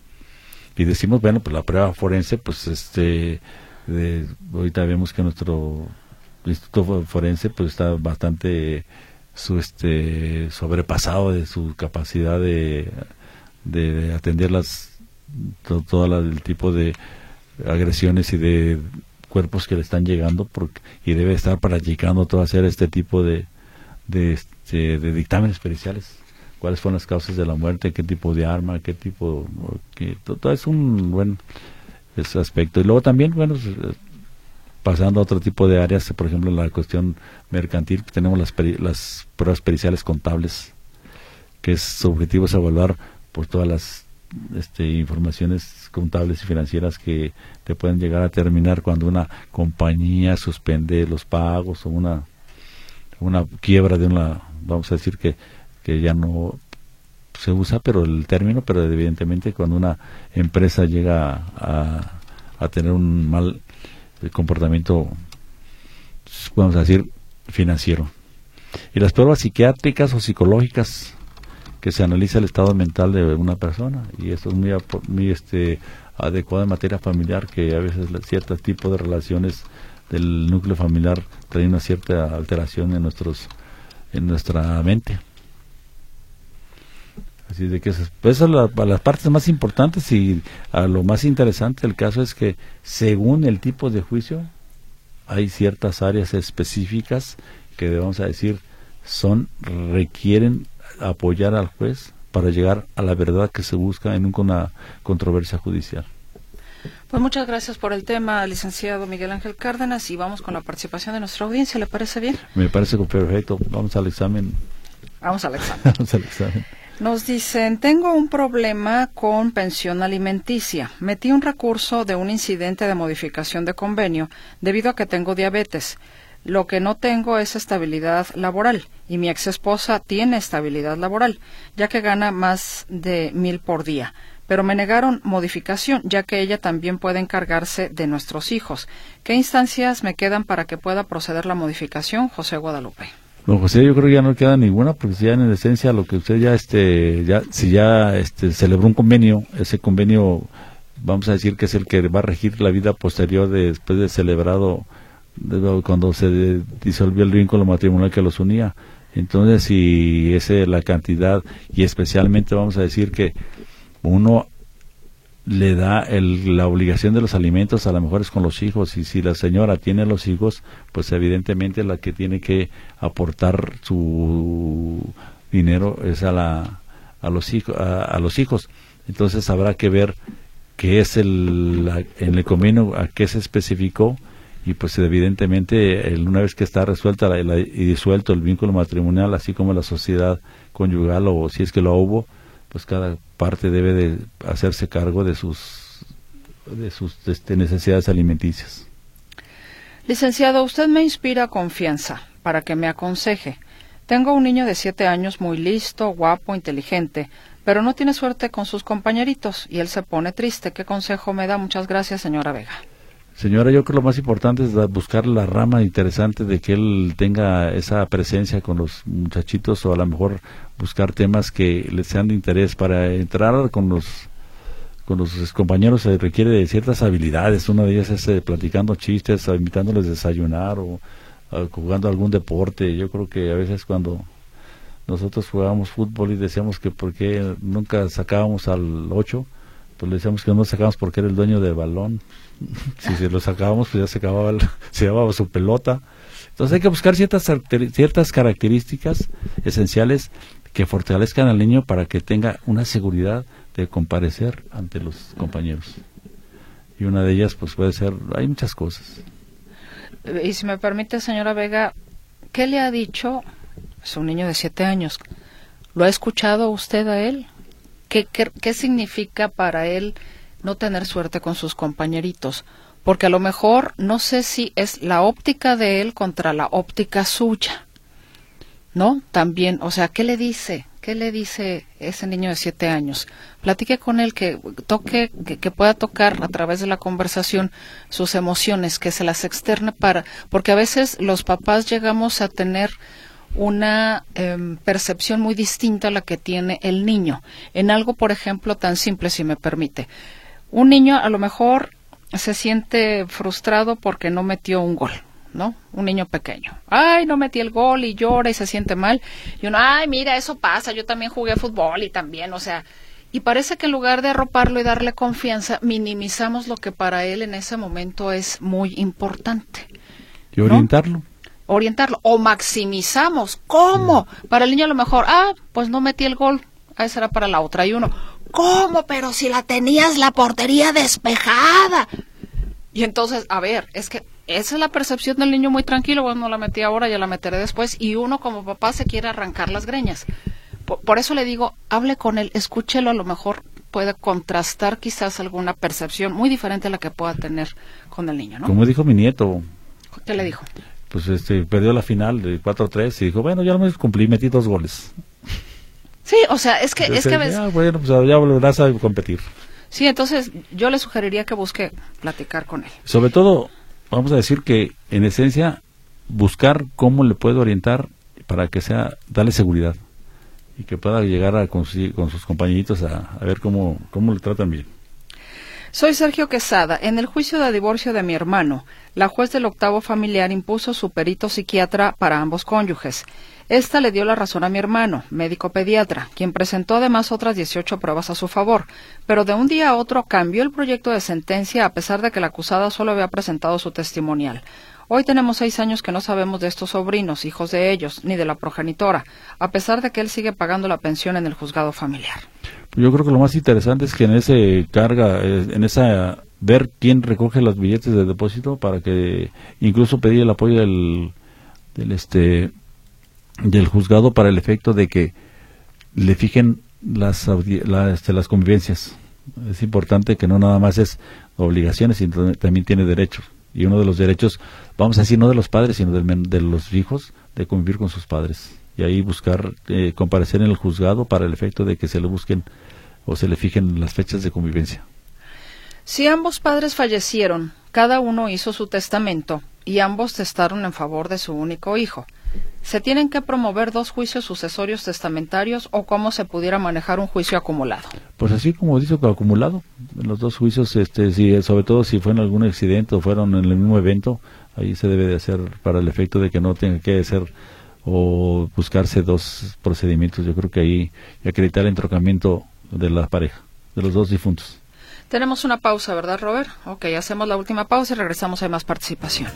Y decimos, bueno, pues la prueba forense, pues este de, ahorita vemos que nuestro instituto forense pues está bastante su este sobrepasado de su capacidad de, de, de atender las todo, todo el tipo de agresiones y de cuerpos que le están llegando, porque y debe estar practicando todo hacer este tipo de de, este, de dictámenes periciales, cuáles fueron las causas de la muerte, qué tipo de arma, qué tipo, que todo, todo es un buen ese aspecto. Y luego también, bueno, pasando a otro tipo de áreas, por ejemplo, en la cuestión mercantil, tenemos las peri, las pruebas periciales contables, que es su objetivo es evaluar por todas las este, informaciones contables y financieras que te pueden llegar a terminar cuando una compañía suspende los pagos o una una quiebra de una, vamos a decir que, que ya no se usa pero el término, pero evidentemente cuando una empresa llega a, a tener un mal comportamiento, vamos a decir, financiero. Y las pruebas psiquiátricas o psicológicas, que se analiza el estado mental de una persona, y esto es muy, muy este, adecuado en materia familiar, que a veces cierto tipo de relaciones del núcleo familiar traen una cierta alteración en nuestros en nuestra mente. Así de que esas, pues esas son la, las partes más importantes, y a lo más interesante del caso es que según el tipo de juicio hay ciertas áreas específicas que debemos a decir son requieren apoyar al juez para llegar a la verdad que se busca en una controversia judicial. Pues muchas gracias por el tema, licenciado Miguel Ángel Cárdenas, y vamos con la participación de nuestra audiencia. ¿Le parece bien? Me parece perfecto. Vamos al examen. Vamos al examen. Vamos al examen. Nos dicen, tengo un problema con pensión alimenticia. Metí un recurso de un incidente de modificación de convenio debido a que tengo diabetes. Lo que no tengo es estabilidad laboral, y mi ex esposa tiene estabilidad laboral, ya que gana más de mil por día. Pero me negaron modificación, ya que ella también puede encargarse de nuestros hijos. ¿Qué instancias me quedan para que pueda proceder la modificación? José Guadalupe. Don José, yo creo que ya no queda ninguna, porque si ya en esencia lo que usted ya, este, ya si ya este, celebró un convenio, ese convenio, vamos a decir que es el que va a regir la vida posterior de, después de celebrado, de, cuando se disolvió el vínculo matrimonial que los unía. Entonces, si esa es la cantidad, y especialmente vamos a decir que uno le da el, la obligación de los alimentos, a lo mejor es con los hijos, y si la señora tiene los hijos, pues evidentemente la que tiene que aportar su dinero es a la a los hijos a, a los hijos. Entonces habrá que ver qué es el la, en el convenio a qué se especificó, y pues evidentemente el, una vez que está resuelta la, la, y disuelto el vínculo matrimonial, así como la sociedad conyugal, o si es que lo hubo, pues cada parte debe de hacerse cargo de sus de sus este, necesidades alimenticias. Licenciado, usted me inspira confianza para que me aconseje. Tengo un niño de siete años muy listo, guapo, inteligente, pero no tiene suerte con sus compañeritos y él se pone triste. ¿Qué consejo me da? Muchas gracias, señora Vega. Señora, yo creo que lo más importante es buscar la rama interesante de que él tenga esa presencia con los muchachitos, o a lo mejor buscar temas que les sean de interés. Para entrar con los con los compañeros se requiere de ciertas habilidades. Una de ellas es eh, platicando chistes, invitándoles a desayunar o uh, jugando algún deporte. Yo creo que a veces cuando nosotros jugábamos fútbol y decíamos que por qué nunca sacábamos al ocho, pues le decíamos que no sacábamos porque era el dueño del balón. Si se lo sacábamos, pues ya se acababa, el, se llevaba su pelota. Entonces hay que buscar ciertas ciertas características esenciales que fortalezcan al niño para que tenga una seguridad de comparecer ante los compañeros. Y una de ellas, pues puede ser, hay muchas cosas. Y si me permite, señora Vega, ¿qué le ha dicho? Es un niño de siete años. ¿Lo ha escuchado usted a él? ¿Qué, qué, qué significa para él no tener suerte con sus compañeritos? Porque a lo mejor no sé si es la óptica de él contra la óptica suya, ¿no? También, o sea, ¿qué le dice? ¿Qué le dice ese niño de siete años? Platique con él, que toque, que, que pueda tocar a través de la conversación sus emociones, que se las externe para, porque a veces los papás llegamos a tener una eh, percepción muy distinta a la que tiene el niño. En algo, por ejemplo, tan simple, si me permite. Un niño a lo mejor se siente frustrado porque no metió un gol, ¿no? Un niño pequeño. Ay, no metí el gol y llora y se siente mal. Y uno, ay, mira, eso pasa, yo también jugué fútbol y también, o sea, y parece que en lugar de arroparlo y darle confianza, minimizamos lo que para él en ese momento es muy importante. Y orientarlo. ¿No? Orientarlo. O maximizamos. ¿Cómo? Sí. Para el niño a lo mejor, ah, pues no metí el gol. Ah, esa era para la otra. Y uno, ¿cómo? Pero si la tenías la portería despejada. Y entonces, a ver, es que esa es la percepción del niño muy tranquilo. Bueno, no la metí ahora, ya la meteré después. Y uno como papá se quiere arrancar las greñas. Por, por eso le digo, hable con él, escúchelo, a lo mejor puede contrastar quizás alguna percepción muy diferente a la que pueda tener con el niño, ¿no? Como dijo mi nieto. ¿Qué le dijo? Pues este, perdió la final de cuatro a tres y dijo, bueno, ya lo cumplí, metí dos goles. Sí, o sea, es que, entonces, es que a veces... Ah, bueno, pues ya volverás a competir. Sí, entonces yo le sugeriría que busque platicar con él. Sobre todo, vamos a decir que, en esencia, buscar cómo le puede orientar para que sea, darle seguridad y que pueda llegar a con, con sus compañeritos a, a ver cómo, cómo le tratan bien. Soy Sergio Quesada. En el juicio de divorcio de mi hermano, la juez del octavo familiar impuso su perito psiquiatra para ambos cónyuges. Esta le dio la razón a mi hermano, médico pediatra, quien presentó además otras dieciocho pruebas a su favor, pero de un día a otro cambió el proyecto de sentencia a pesar de que la acusada solo había presentado su testimonial. Hoy tenemos seis años que no sabemos de estos sobrinos, hijos de ellos, ni de la progenitora, a pesar de que él sigue pagando la pensión en el juzgado familiar. Yo creo que lo más interesante es que en ese carga, en esa ver quién recoge los billetes de depósito para que incluso pedir el apoyo del, del este del juzgado para el efecto de que le fijen las las, este, las convivencias. Es importante que no nada más es obligaciones, sino también tiene derechos. Y uno de los derechos, vamos a decir, no de los padres, sino del, de los hijos, de convivir con sus padres. Y ahí buscar, eh, comparecer en el juzgado para el efecto de que se le busquen o se le fijen las fechas de convivencia. Si ambos padres fallecieron, cada uno hizo su testamento y ambos testaron en favor de su único hijo. ¿Se tienen que promover dos juicios sucesorios testamentarios o cómo se pudiera manejar un juicio acumulado? Pues así como dice, acumulado. En los dos juicios, este, si, sobre todo si fue en algún accidente o fueron en el mismo evento, ahí se debe de hacer para el efecto de que no tenga que ser o buscarse dos procedimientos. Yo creo que ahí acreditar el entrocamiento de la pareja, de los dos difuntos. Tenemos una pausa, ¿verdad, Robert? Ok, hacemos la última pausa y regresamos a más participación.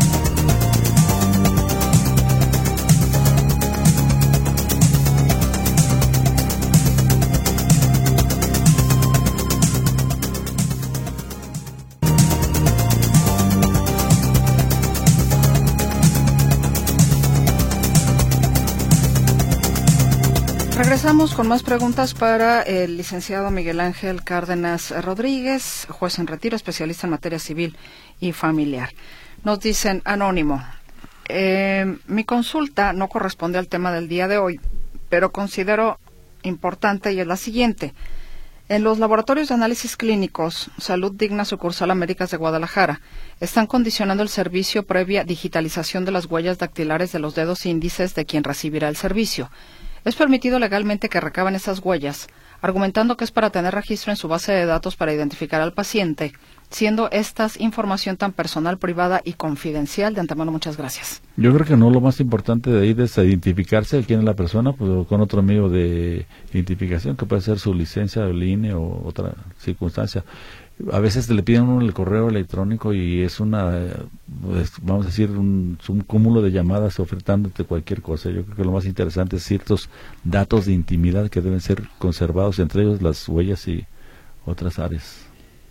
Regresamos con más preguntas para el licenciado Miguel Ángel Cárdenas Rodríguez, juez en retiro, especialista en materia civil y familiar. Nos dicen, anónimo, Eh, mi consulta no corresponde al tema del día de hoy, pero considero importante y es la siguiente. En los laboratorios de análisis clínicos, Salud Digna Sucursal Américas de Guadalajara, están condicionando el servicio previa digitalización de las huellas dactilares de los dedos índices de quien recibirá el servicio. Es permitido legalmente que recaben esas huellas, argumentando que es para tener registro en su base de datos para identificar al paciente, siendo esta información tan personal, privada y confidencial. De antemano, muchas gracias. Yo creo que no, lo más importante de ahí es identificarse quién es la persona, pues con otro medio de identificación, que puede ser su licencia, el I N E o otra circunstancia. A veces le piden uno el correo electrónico y es una, pues, vamos a decir, un, un cúmulo de llamadas ofertándote cualquier cosa. Yo creo que lo más interesante es ciertos datos de intimidad que deben ser conservados, entre ellos las huellas y otras áreas.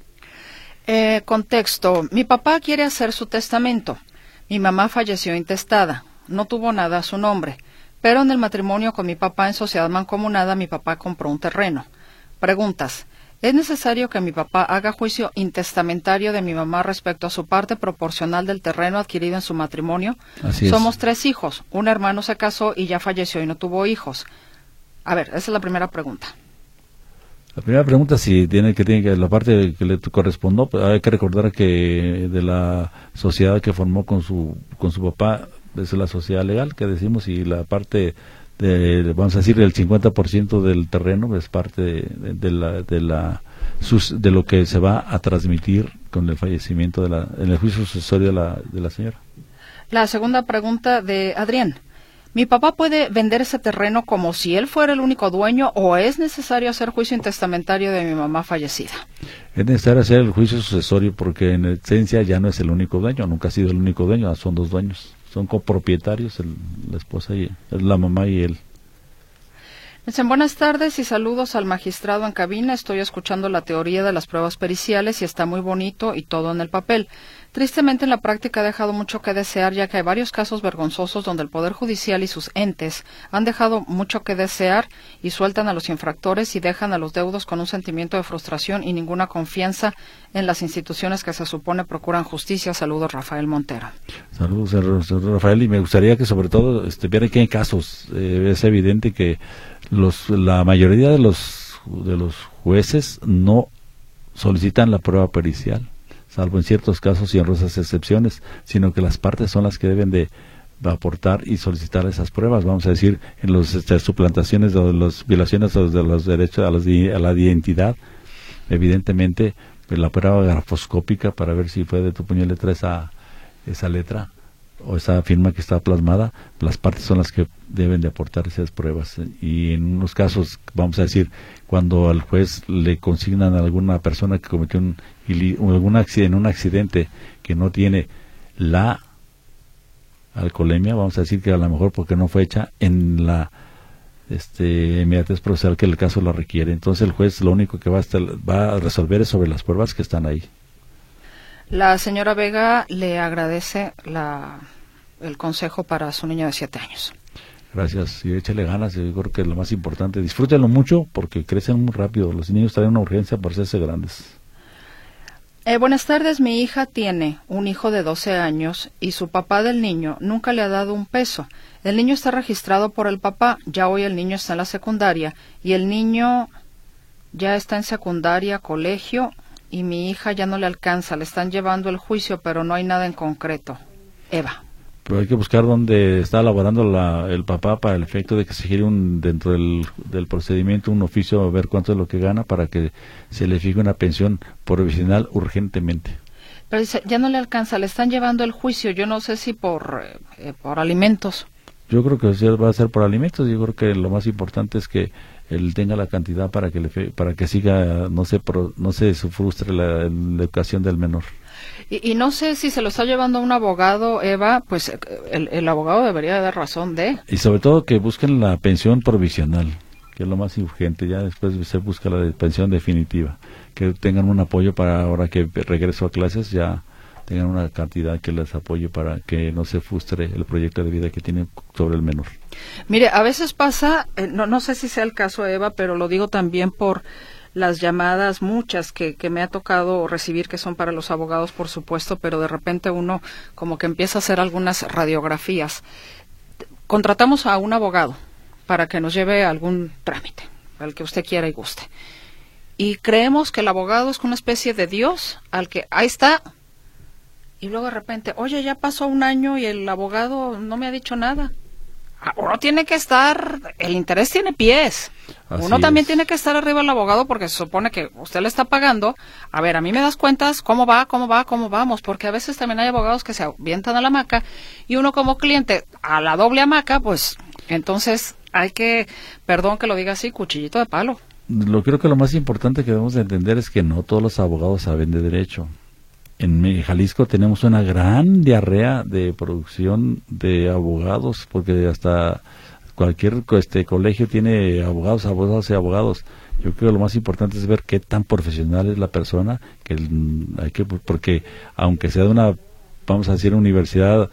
Eh, contexto. Mi papá quiere hacer su testamento. Mi mamá falleció intestada. No tuvo nada a su nombre. Pero en el matrimonio con mi papá en sociedad mancomunada, mi papá compró un terreno. Preguntas. ¿Es necesario que mi papá haga juicio intestamentario de mi mamá respecto a su parte proporcional del terreno adquirido en su matrimonio? Así es. Somos tres hijos. Un hermano se casó y ya falleció y no tuvo hijos. A ver, esa es la primera pregunta. La primera pregunta, si tiene que tiene que la parte que le correspondió, pues hay que recordar que de la sociedad que formó con su con su papá es la sociedad legal que decimos, y la parte de, vamos a decir, el cincuenta por ciento del terreno es parte de, de, de la de la sus, de lo que se va a transmitir con el fallecimiento de la en el juicio sucesorio de la de la señora. La segunda pregunta de Adrián. ¿Mi papá puede vender ese terreno como si él fuera el único dueño o es necesario hacer juicio intestamentario de mi mamá fallecida? Es necesario hacer el juicio sucesorio porque en esencia ya no es el único dueño, nunca ha sido el único dueño, son dos dueños, son copropietarios, el, la esposa y la mamá y él. Dicen, buenas tardes y saludos al magistrado en cabina. Estoy escuchando la teoría de las pruebas periciales y está muy bonito y todo en el papel. Tristemente, en la práctica ha dejado mucho que desear, ya que hay varios casos vergonzosos donde el Poder Judicial y sus entes han dejado mucho que desear y sueltan a los infractores y dejan a los deudos con un sentimiento de frustración y ninguna confianza en las instituciones que se supone procuran justicia. Saludos, Rafael Montero. Saludos, Rafael, y me gustaría que sobre todo este, viera que hay casos. Eh, es evidente que los la mayoría de los de los jueces no solicitan la prueba pericial, salvo en ciertos casos y honrosas excepciones, sino que las partes son las que deben de aportar y solicitar esas pruebas. Vamos a decir, en las este, suplantaciones o las violaciones de los derechos a, los, a la identidad, evidentemente pues, la prueba grafoscópica para ver si fue de tu puño y letra esa, esa letra o esa firma que está plasmada, las partes son las que deben de aportar esas pruebas. Y en unos casos, vamos a decir, cuando al juez le consignan a alguna persona que cometió un, algún accidente, un accidente que no tiene la alcoholemia, vamos a decir que a lo mejor porque no fue hecha en la este inmediatez procesal que el caso lo requiere. Entonces el juez lo único que va a, estar, va a resolver es sobre las pruebas que están ahí. La señora Vega le agradece la, el consejo para su niño de siete años. Gracias, y échale ganas, yo creo que es lo más importante. Disfrútenlo mucho porque crecen muy rápido. Los niños traen una urgencia por hacerse grandes. Eh, buenas tardes, mi hija tiene un hijo de doce años y su papá del niño nunca le ha dado un peso. El niño está registrado por el papá, ya hoy el niño está en la secundaria y el niño ya está en secundaria, colegio, y mi hija ya no le alcanza, le están llevando el juicio, pero no hay nada en concreto. Eva. Pero hay que buscar dónde está elaborando la, el papá para el efecto de que se gire un, dentro del, del procedimiento un oficio a ver cuánto es lo que gana para que se le fije una pensión provisional urgentemente. Pero dice, ya no le alcanza, le están llevando el juicio, yo no sé si por, eh, por alimentos. Yo creo que va a ser por alimentos. Yo creo que lo más importante es que él tenga la cantidad para que le para que siga, no se pro, no se frustre la, la educación del menor. Y, y no sé si se lo está llevando a un abogado, Eva, pues el, el abogado debería dar razón de. Y sobre todo que busquen la pensión provisional, que es lo más urgente. Ya después se busca la de pensión definitiva, que tengan un apoyo para ahora que regreso a clases ya tengan una cantidad que les apoye para que no se frustre el proyecto de vida que tienen sobre el menor. Mire, a veces pasa, eh, no, no sé si sea el caso, Eva, pero lo digo también por las llamadas, muchas que, que me ha tocado recibir, que son para los abogados, por supuesto, pero de repente uno como que empieza a hacer algunas radiografías. Contratamos a un abogado para que nos lleve algún trámite, al que usted quiera y guste. Y creemos que el abogado es una especie de Dios, al que ahí está, y luego de repente, oye, ya pasó un año y el abogado no me ha dicho nada. Uno tiene que estar, el interés tiene pies. Así Uno también es. Tiene que estar arriba del abogado porque se supone que usted le está pagando. A ver, a mí me das cuentas, cómo va, cómo va, cómo vamos, porque a veces también hay abogados que se avientan a la hamaca y uno como cliente a la doble hamaca, pues entonces hay que, perdón que lo diga así, cuchillito de palo. Lo creo que lo más importante que debemos de entender es que no todos los abogados saben de derecho. En Jalisco tenemos una gran diarrea de producción de abogados, porque hasta cualquier este colegio tiene abogados, abogados y abogados. Yo creo que lo más importante es ver qué tan profesional es la persona, que hay que porque aunque sea de una, vamos a decir, universidad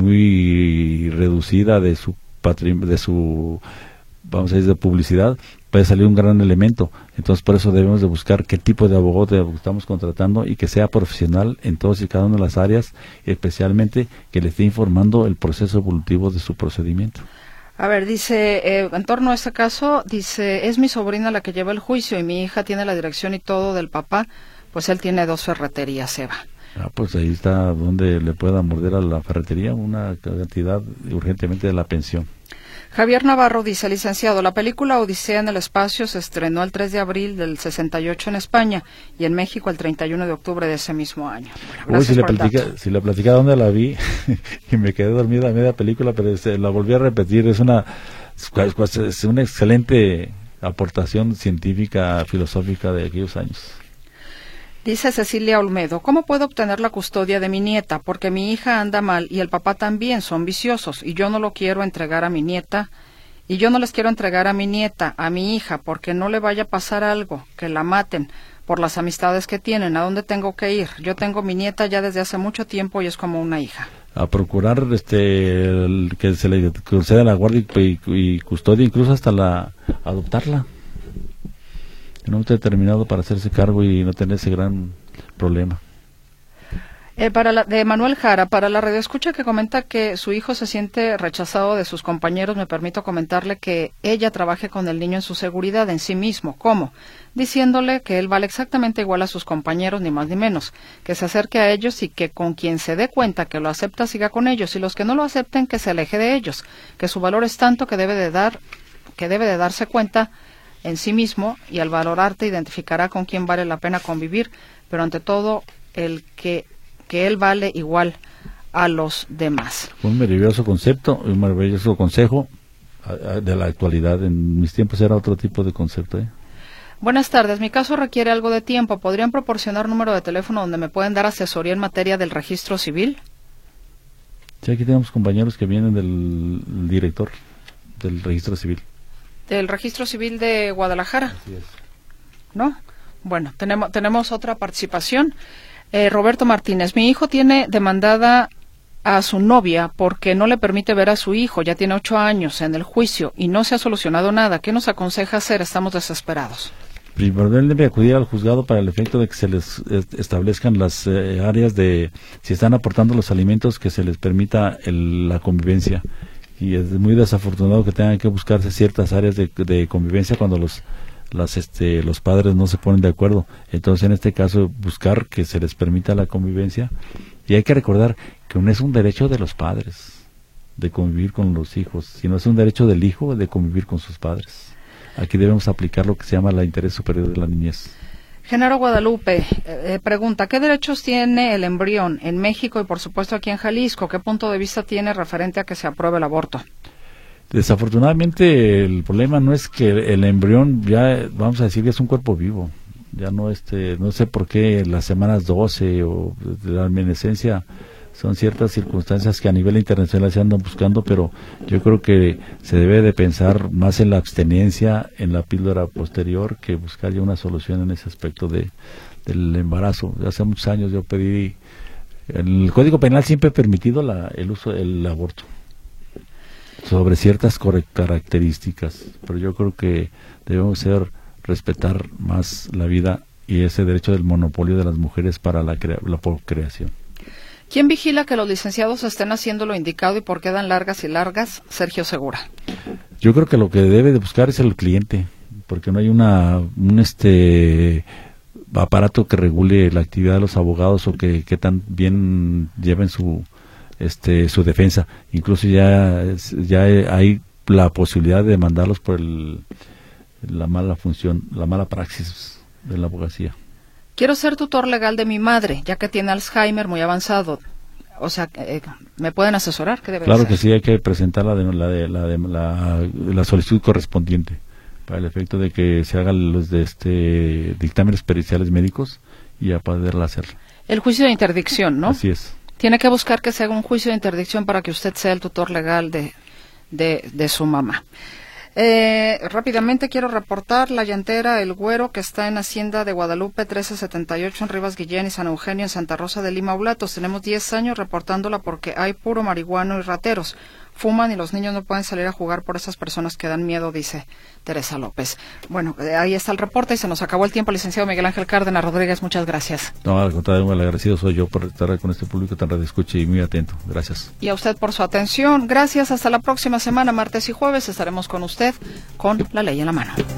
muy reducida de su patrim- de su vamos a decir de publicidad, puede salir un gran elemento. Entonces por eso debemos de buscar qué tipo de abogado estamos contratando y que sea profesional en todas y cada una de las áreas, y especialmente que le esté informando el proceso evolutivo de su procedimiento. A ver, dice, eh, en torno a este caso, dice, es mi sobrina la que lleva el juicio y mi hija tiene la dirección y todo del papá, pues él tiene dos ferreterías, Eva. Ah, pues ahí está donde le pueda morder a la ferretería una cantidad urgentemente de la pensión. Javier Navarro dice, licenciado, la película Odisea en el espacio se estrenó el tres de abril del sesenta y ocho en España y en México el treinta y uno de octubre de ese mismo año. Bueno, Uy, si le platica, si le platica dónde la vi y me quedé dormida a media película, pero este, la volví a repetir. Es una es una excelente aportación científica, filosófica de aquellos años. Dice Cecilia Olmedo, ¿cómo puedo obtener la custodia de mi nieta? Porque mi hija anda mal y el papá también, son viciosos y yo no lo quiero entregar a mi nieta y yo no les quiero entregar a mi nieta, a mi hija, porque no le vaya a pasar algo, que la maten por las amistades que tienen. ¿A dónde tengo que ir? Yo tengo mi nieta ya desde hace mucho tiempo y es como una hija. A procurar este el, que se le conceda la guardia y, y custodia, incluso hasta la adoptarla. No está determinado para hacerse cargo y no tener ese gran problema. Eh, para la, de Manuel Jara, para la radioescucha que comenta que su hijo se siente rechazado de sus compañeros, me permito comentarle que ella trabaje con el niño en su seguridad, en sí mismo. ¿Cómo? Diciéndole que él vale exactamente igual a sus compañeros, ni más ni menos, que se acerque a ellos y que con quien se dé cuenta que lo acepta siga con ellos, y los que no lo acepten que se aleje de ellos, que su valor es tanto que debe de dar, que debe de darse cuenta en sí mismo, y al valorarte identificará con quién vale la pena convivir, pero ante todo el que, que él vale igual a los demás. Un maravilloso concepto, un maravilloso consejo de la actualidad. En mis tiempos era otro tipo de concepto. ¿eh? Buenas tardes, mi caso requiere algo de tiempo. ¿Podrían proporcionar número de teléfono donde me pueden dar asesoría en materia del registro civil? Sí, aquí tenemos compañeros que vienen del director del registro civil. Del registro civil de Guadalajara. Así es. ¿No? Bueno, tenemos tenemos otra participación. Eh, Roberto Martínez, mi hijo tiene demandada a su novia porque no le permite ver a su hijo, ya tiene ocho años en el juicio y no se ha solucionado nada. ¿Qué nos aconseja hacer? Estamos desesperados. Primero él debe acudir al juzgado para el efecto de que se les establezcan las eh, áreas de, si están aportando los alimentos, que se les permita el, la convivencia. Y es muy desafortunado que tengan que buscarse ciertas áreas de, de convivencia cuando los las este los padres no se ponen de acuerdo. Entonces en este caso buscar que se les permita la convivencia, y hay que recordar que no es un derecho de los padres de convivir con los hijos, sino es un derecho del hijo de convivir con sus padres. Aquí debemos aplicar lo que se llama el interés superior de la niñez. Genaro Guadalupe eh, pregunta, ¿qué derechos tiene el embrión en México y por supuesto aquí en Jalisco? ¿Qué punto de vista tiene referente a que se apruebe el aborto? Desafortunadamente el problema no es que el embrión, ya vamos a decir que es un cuerpo vivo, ya no este no sé por qué las semanas doce o de la adolescencia son ciertas circunstancias que a nivel internacional se andan buscando, pero yo creo que se debe de pensar más en la abstenencia, en la píldora posterior, que buscar ya una solución en ese aspecto de del embarazo. Hace muchos años yo pedí, en el Código Penal siempre he permitido la, el uso del aborto sobre ciertas características, pero yo creo que debemos ser respetar más la vida y ese derecho del monopolio de las mujeres para la, crea- la procreación. ¿Quién vigila que los licenciados estén haciendo lo indicado y por qué dan largas y largas? Sergio Segura. Yo creo que lo que debe de buscar es el cliente, porque no hay una un este aparato que regule la actividad de los abogados o que, que tan bien lleven su este su defensa. Incluso ya ya hay la posibilidad de demandarlos por el, la mala función, la mala praxis de la abogacía. Quiero ser tutor legal de mi madre, ya que tiene Alzheimer muy avanzado. O sea, eh, ¿me pueden asesorar? ¿Qué debe Claro hacer? que sí, hay que presentar la, de, la, de, la, de, la, la solicitud correspondiente para el efecto de que se hagan los de este dictámenes periciales médicos y a poderla hacer. El juicio de interdicción, ¿no? Así es. Tiene que buscar que se haga un juicio de interdicción para que usted sea el tutor legal de, de, de su mamá. Eh, rápidamente quiero reportar la llantera El Güero, que está en Hacienda de Guadalupe trece setenta y ocho en Rivas Guillén y San Eugenio en Santa Rosa de Lima, Oblatos. Tenemos diez años reportándola porque hay puro marihuano y rateros. Fuman y los niños no pueden salir a jugar por esas personas que dan miedo, dice Teresa López. Bueno, eh, ahí está el reporte y se nos acabó el tiempo. Licenciado Miguel Ángel Cárdenas Rodríguez, muchas gracias. No, al contrario, el agradecido soy yo por estar con este público tan radioescucha y muy atento. Gracias. Y a usted por su atención. Gracias. Hasta la próxima semana, martes y jueves, estaremos con usted con La Ley en la Mano.